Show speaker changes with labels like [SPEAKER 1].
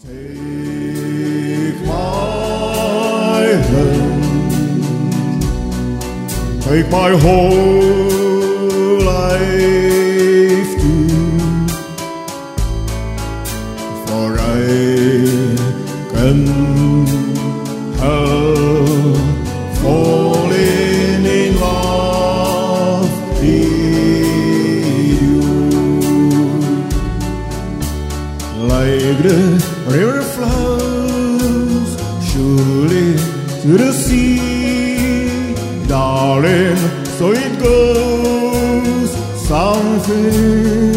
[SPEAKER 1] Take my hand, take my whole life too, for I can help falling in love with you. Like the river flows surely to the sea, darling, so it goes. Something